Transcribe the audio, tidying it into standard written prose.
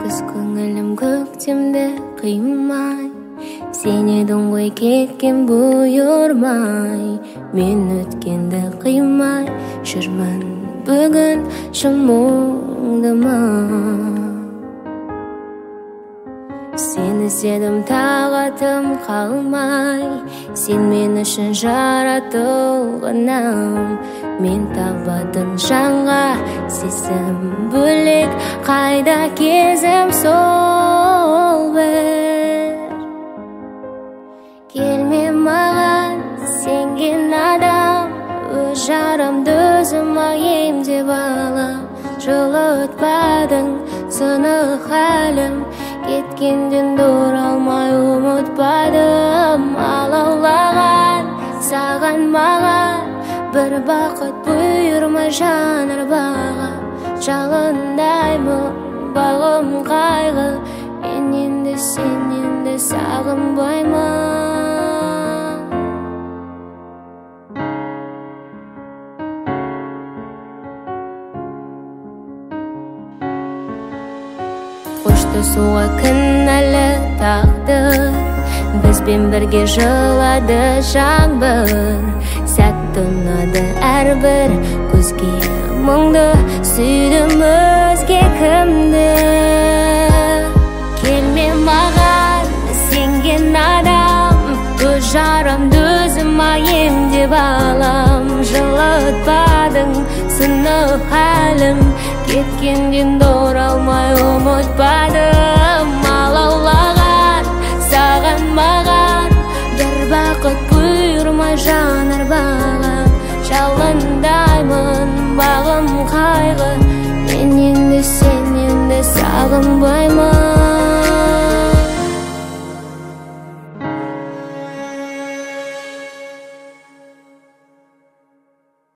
Күз көңілім көктемді қимай, сен едің ғой кеткен бұйырмай. Мен өткенді қимай жүрмін бүгін шын мұңдыма. Сені іздедім тағатым қалмай, сен мен үшін жаратылғанам. Мен табатын жанға сезім бөлек, қайда кезім сол бір. Келме маған сенген адам, өз жарамды өзіме емдеп алам. Жылытпадың сынық әлім, кеткенден оралмай ұмытпадым. Алаулаған саған маған бір бақыт бұйырмай жанар бағам. Жалындаймын бағым қайғы, мен енді сен енді сағынбаймын. Қоштасуға кінәлі тағдыр, бізбен бірге жылады жаңбыр. Сәтті ұнады әрбір көзге мұңды, сүйдім өзге кімді. Келме маған сенген адам, өз жарамды өзіме емдеп алам. Жылытпадың сынық әлім, кеткенден оралмай ұмытпадым. Алаулаған саған маған бір бақыт бұйырмай жанар бағам. Жалындаймын бағым қайғы, мен енді сен енді сағынбаймын.